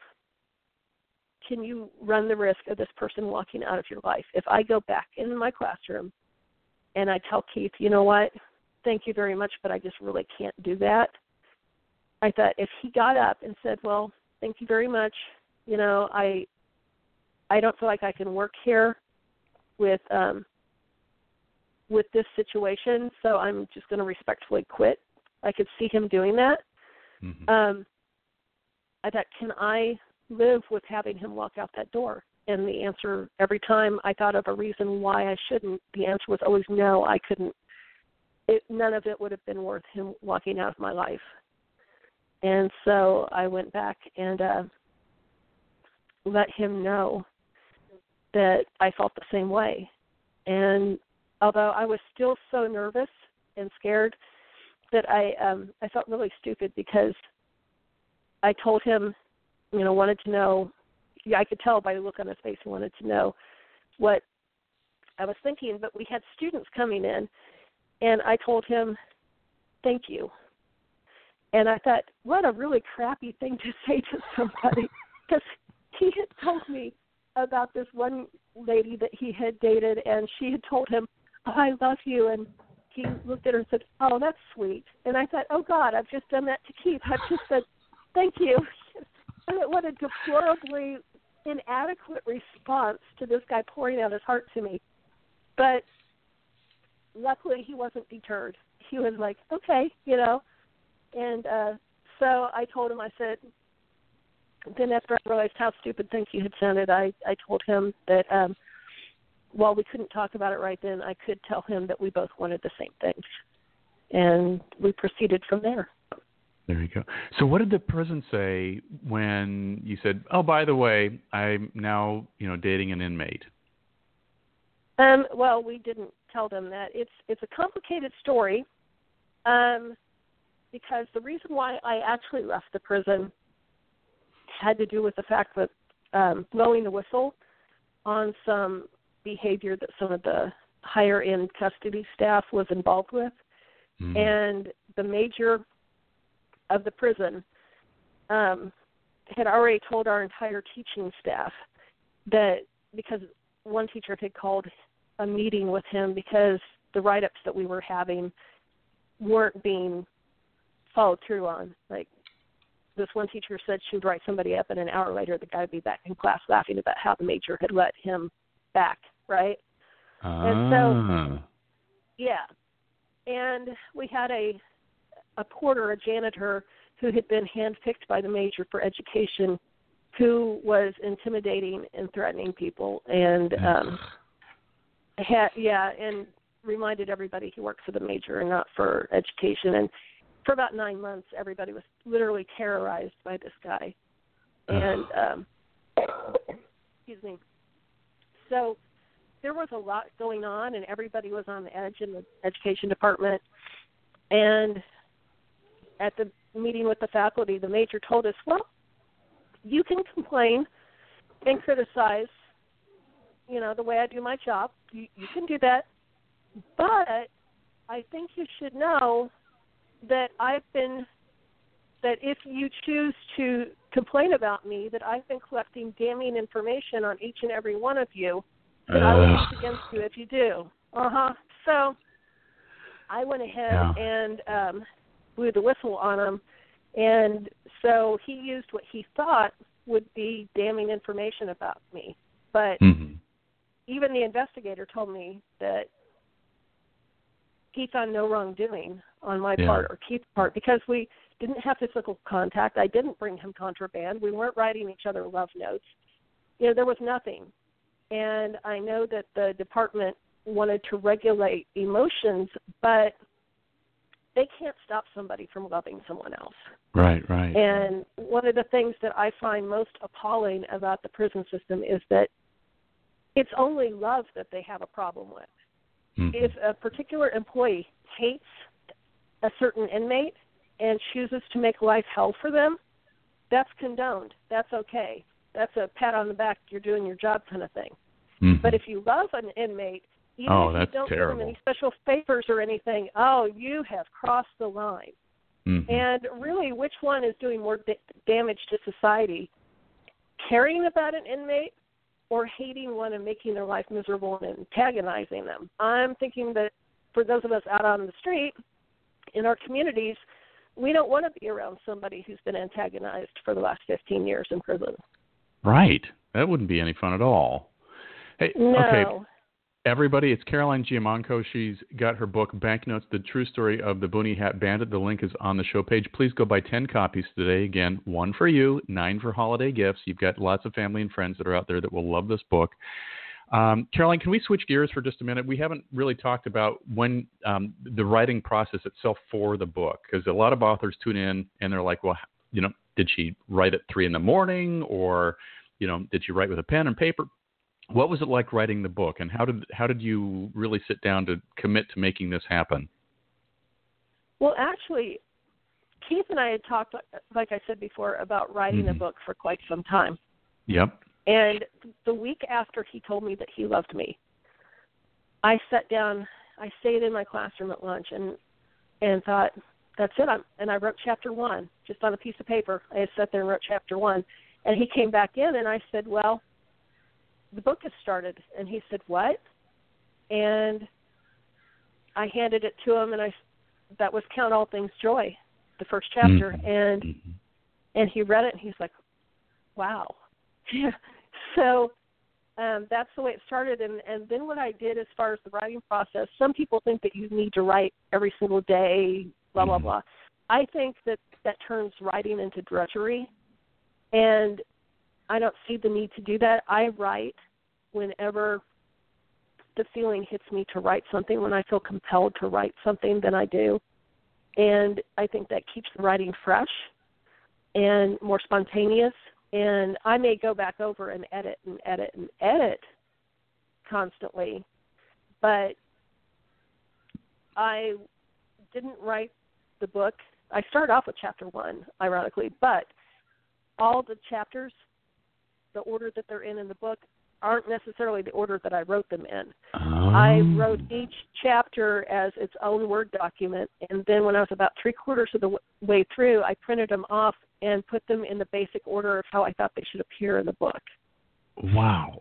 can you run the risk of this person walking out of your life? If I go back in my classroom and I tell Keith, you know what, thank you very much, but I just really can't do that. I thought if he got up and said, well, thank you very much, I don't feel like I can work here with this situation, so I'm just going to respectfully quit. I could see him doing that. I thought, can I live with having him walk out that door? And the answer, every time I thought of a reason why I shouldn't, the answer was always no, I couldn't. None of it would have been worth him walking out of my life. And so I went back and let him know that I felt the same way. And although I was still so nervous and scared that I felt really stupid, because I told him, wanted to know, I could tell by the look on his face he wanted to know what I was thinking, but we had students coming in, and I told him, thank you. And I thought, what a really crappy thing to say to somebody, because he had told me about this one lady that he had dated, and she had told him, oh, I love you, and he looked at her and said, "Oh, that's sweet." And I thought, "Oh God, I've just done that to Keith. I've just said thank you." What a deplorably inadequate response to this guy pouring out his heart to me. But luckily, he wasn't deterred. He was like, "Okay, you know." And so I told him, I said, then after I realized how stupid things he had sounded, I told him that while we couldn't talk about it right then, I could tell him that we both wanted the same things. And we proceeded from there. There you go. So what did the prison say when you said, "Oh, by the way, I'm now, dating an inmate"? Well, we didn't tell them that. It's a complicated story because the reason why I actually left the prison had to do with the fact that blowing the whistle on some behavior that some of the higher-end custody staff was involved with. Mm-hmm. And the major of the prison had already told our entire teaching staff that, because one teacher had called a meeting with him because the write-ups that we were having weren't being followed through on. Like, this one teacher said she would write somebody up, and an hour later the guy would be back in class laughing about how the major had let him back, right? And so, yeah. And we had a porter, a janitor, who had been handpicked by the major for education, who was intimidating and threatening people, and and reminded everybody he worked for the major and not for education. And for about 9 months, everybody was literally terrorized by this guy. And excuse me. So there was a lot going on, and everybody was on the edge in the education department. And at the meeting with the faculty, the major told us, well, you can complain and criticize, the way I do my job. You can do that. But I think you should know that that if you choose to complain about me, that I've been collecting damning information on each and every one of you, that I will use against you if you do. So I went ahead and blew the whistle on him, and so he used what he thought would be damning information about me. But even the investigator told me that he found no wrongdoing on my part or Keith's part, because we didn't have physical contact. I didn't bring him contraband. We weren't writing each other love notes. There was nothing. And I know that the department wanted to regulate emotions, but they can't stop somebody from loving someone else. Right. And one of the things that I find most appalling about the prison system is that it's only love that they have a problem with. If a particular employee hates a certain inmate and chooses to make life hell for them, that's condoned. That's okay. That's a pat on the back, you're doing your job kind of thing. But if you love an inmate, even if you don't give them any special favors or anything, you have crossed the line. And really, which one is doing more damage to society? Caring about an inmate or hating one and making their life miserable and antagonizing them? I'm thinking that for those of us out on the street, in our communities, we don't want to be around somebody who's been antagonized for the last 15 years in prison. Right. That wouldn't be any fun at all. Hey, no. Okay. Everybody, it's Caroline Giammanco. She's got her book, Banknotes, The True Story of the Boonie Hat Bandit. The link is on the show page. Please go buy 10 copies today. Again, 1 for you, 9 for holiday gifts. You've got lots of family and friends that are out there that will love this book. Caroline, can we switch gears for just a minute? We haven't really talked about when the writing process itself for the book, because a lot of authors tune in and they're like, well, did she write at 3 a.m, or, did she write with a pen and paper? What was it like writing the book, and how did you really sit down to commit to making this happen? Well, actually, Keith and I had talked, like I said before, about writing a book for quite some time. Yep. And the week after he told me that he loved me, I sat down, I stayed in my classroom at lunch and thought, that's it. And I wrote chapter 1 just on a piece of paper. I just sat there and wrote chapter 1. And he came back in, and I said, well, the book has started. And he said, what? And I handed it to him, and that was Count All Things Joy, the first chapter, and he read it, and he's like, wow. So that's the way it started. And then what I did as far as the writing process, some people think that you need to write every single day, blah, blah, blah. I think that turns writing into drudgery, and I don't see the need to do that. I write whenever the feeling hits me to write something. When I feel compelled to write something, then I do. And I think that keeps the writing fresh and more spontaneous. And I may go back over and edit and edit and edit constantly, but I didn't write the book. I started off with chapter 1, ironically, but all the chapters, the order that they're in the book, aren't necessarily the order that I wrote them in. Oh. I wrote each chapter as its own Word document, and then when I was about 3/4 of the way through, I printed them off and put them in the basic order of how I thought they should appear in the book. Wow.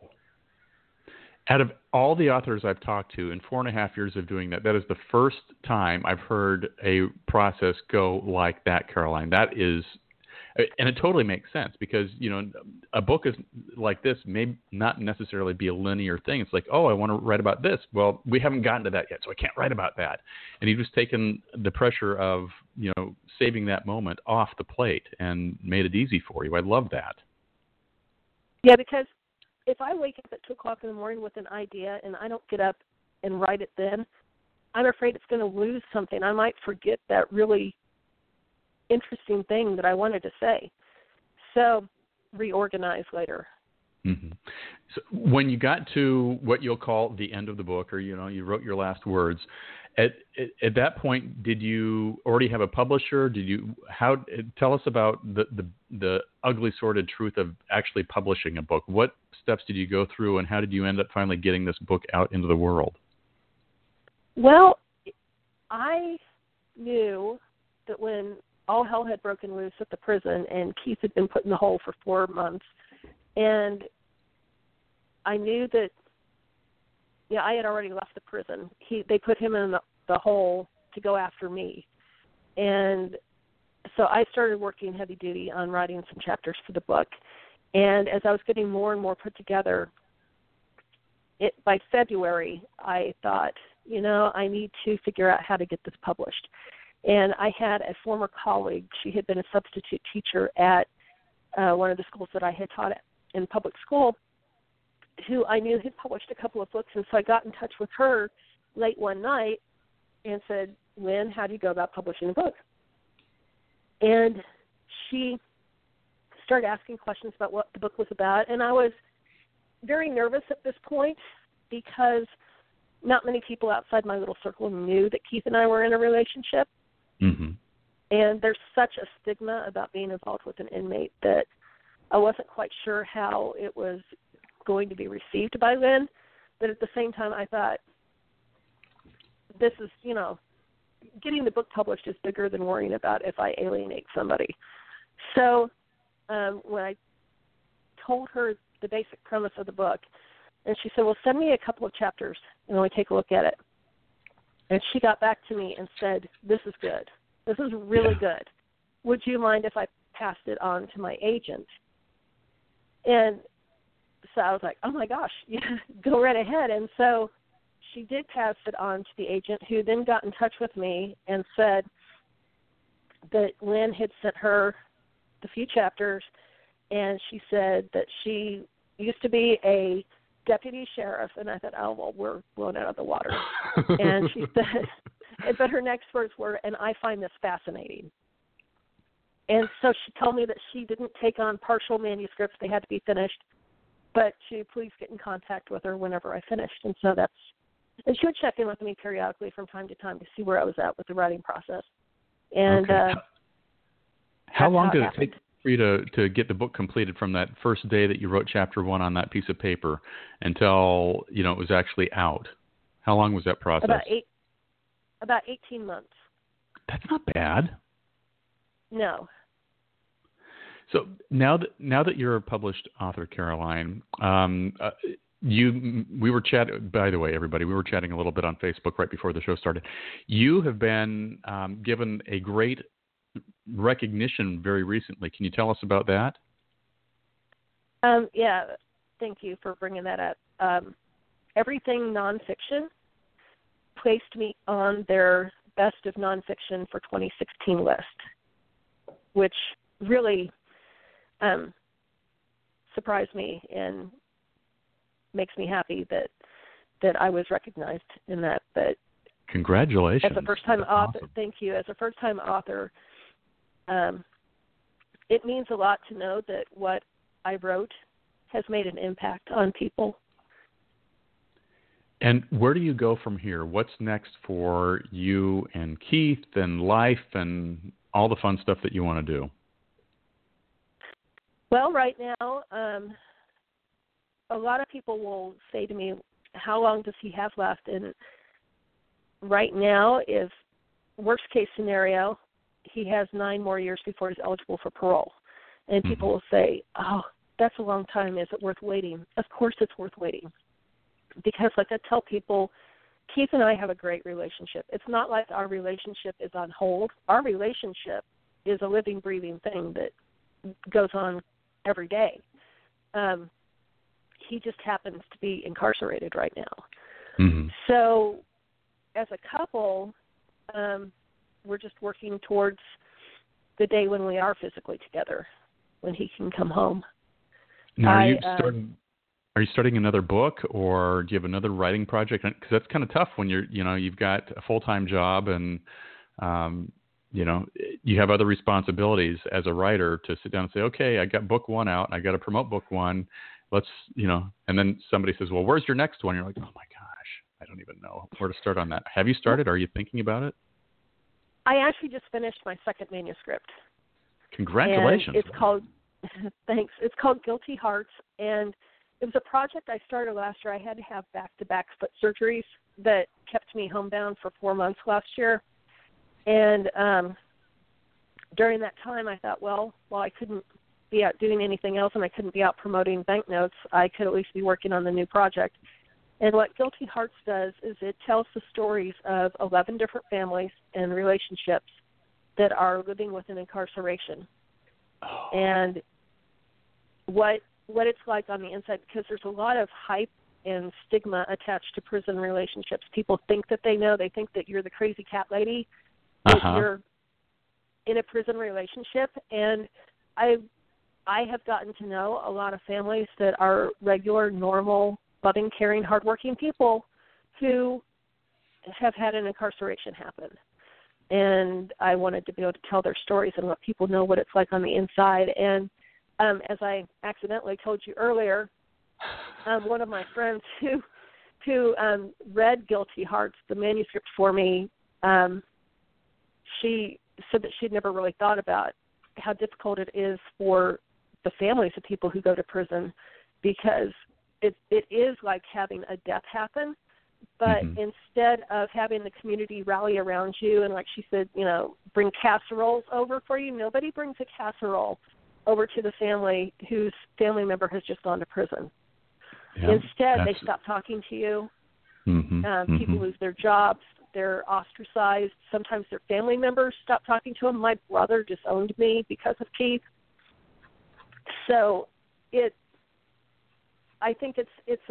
Out of all the authors I've talked to in 4.5 years of doing that, that is the first time I've heard a process go like that, Caroline. That is, and it totally makes sense because, you know, a book is like this may not necessarily be a linear thing. It's like, oh, I want to write about this. Well, we haven't gotten to that yet, so I can't write about that. And you've just taken the pressure of, you know, saving that moment off the plate and made it easy for you. I love that. Yeah, because if I wake up at 2 o'clock in the morning with an idea and I don't get up and write it then, I'm afraid it's going to lose something. I might forget that really interesting thing that I wanted to say. So reorganize later. Mm-hmm. So when you got to what you'll call the end of the book, or, you know, you wrote your last words, at that point, did you already have a publisher? Tell us about the ugly sordid truth of actually publishing a book. What steps did you go through, and how did you end up finally getting this book out into the world? Well, I knew that when all hell had broken loose at the prison and Keith had been put in the hole for 4 months, and I knew that, yeah, I had already left the prison. They put him in the hole to go after me. And so I started working heavy duty on writing some chapters for the book. And as I was getting more and more put together, by February, I thought, you know, I need to figure out how to get this published. And I had a former colleague. She had been a substitute teacher at one of the schools that I had taught at in public school, who I knew had published a couple of books. And so I got in touch with her late one night and said, Lynn, how do you go about publishing a book? And she started asking questions about what the book was about. And I was very nervous at this point because not many people outside my little circle knew that Keith and I were in a relationship. Mm-hmm. And there's such a stigma about being involved with an inmate that I wasn't quite sure how it was going to be received by Lynn. But at the same time, I thought, this is, you know, getting the book published is bigger than worrying about if I alienate somebody. So when I told her the basic premise of the book, and she said, well, send me a couple of chapters and let me take a look at it. And she got back to me and said, this is good. This is really good. Would you mind if I passed it on to my agent? And so I was like, oh, my gosh, yeah, go right ahead. And so she did pass it on to the agent, who then got in touch with me and said that Lynn had sent her the few chapters, and she said that she used to be a deputy sheriff. And I thought, oh, well, we're blown out of the water. And she said, but her next words were, and I find this fascinating. And so she told me that she didn't take on partial manuscripts. They had to be finished, but to please get in contact with her whenever I finished. And so and she would check in with me periodically from time to time to see where I was at with the writing process. And okay. How long did it take for you to get the book completed from that first day that you wrote chapter 1 on that piece of paper until, you know, it was actually out? How long was that process? About 18 months. That's not bad. No. So now that you're a published author, Caroline, we were chatting, by the way, everybody, we were chatting a little bit on Facebook right before the show started. You have been given a great recognition very recently. Can you tell us about that? Yeah, thank you for bringing that up. Everything Nonfiction placed me on their Best of Nonfiction for 2016 list, which really surprised me and makes me happy that I was recognized in that. But congratulations! As a first-time author, awesome. Thank you. As a first-time author, it means a lot to know that what I wrote has made an impact on people. And where do you go from here? What's next for you and Keith and life and all the fun stuff that you want to do? Well, right now, a lot of people will say to me, how long does he have left? And right now, if worst case scenario, he has 9 more years before he's eligible for parole. And people will say, oh, that's a long time. Is it worth waiting? Of course it's worth waiting. Because like I tell people, Keith and I have a great relationship. It's not like our relationship is on hold. Our relationship is a living, breathing thing that goes on every day. He just happens to be incarcerated right now. So as a couple, we're just working towards the day when we are physically together, when he can come home. Now, are you starting another book, or do you have another writing project? Because that's kind of tough when you've got a full-time job and you have other responsibilities as a writer to sit down and say, okay, I got book 1 out, I got to promote book 1. Let's, and then somebody says, well, where's your next one? You're like, oh my gosh, I don't even know where to start on that. Have you started? Are you thinking about it? I actually just finished my second manuscript. Congratulations. And it's called, thanks. It's called Guilty Hearts. And it was a project I started last year. I had to have back-to-back foot surgeries that kept me homebound for 4 months last year. And during that time, I thought, well, while I couldn't be out doing anything else and I couldn't be out promoting banknotes, I could at least be working on the new project. And what Guilty Hearts does is it tells the stories of 11 different families and relationships that are living with an incarceration. And what it's like on the inside, because there's a lot of hype and stigma attached to prison relationships. People think that they know. They think that you're the crazy cat lady if you're in a prison relationship. And I have gotten to know a lot of families that are regular, normal, loving, caring, hardworking people who have had an incarceration happen. And I wanted to be able to tell their stories and let people know what it's like on the inside. And as I accidentally told you earlier, one of my friends who read Guilty Hearts, the manuscript for me, she said that she'd never really thought about how difficult it is for the families of people who go to prison, because it is like having a death happen, but instead of having the community rally around you and, like she said, bring casseroles over for you, nobody brings a casserole over to the family whose family member has just gone to prison. Yeah, instead, they stop talking to you. People lose their jobs. They're ostracized. Sometimes their family members stop talking to them. My brother disowned me because of Keith. So I think it's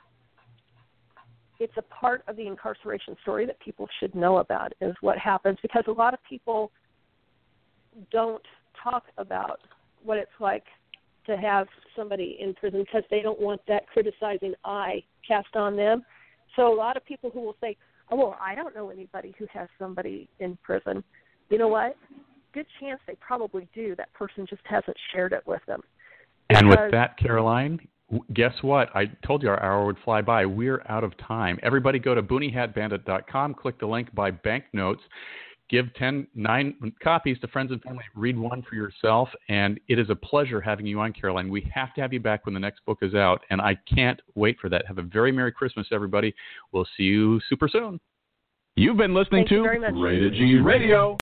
a part of the incarceration story that people should know about, is what happens, because a lot of people don't talk about what it's like to have somebody in prison because they don't want that criticizing eye cast on them. So a lot of people who will say, oh, well, I don't know anybody who has somebody in prison. You know what? Good chance they probably do. That person just hasn't shared it with them. And with that, Caroline, guess what? I told you our hour would fly by. We're out of time. Everybody go to BoonieHatBandit.com, click the link, buy banknotes, give 9 copies to friends and family, read one for yourself, and it is a pleasure having you on, Caroline. We have to have you back when the next book is out, and I can't wait for that. Have a very Merry Christmas, everybody. We'll see you super soon. You've been listening to Rated G Radio.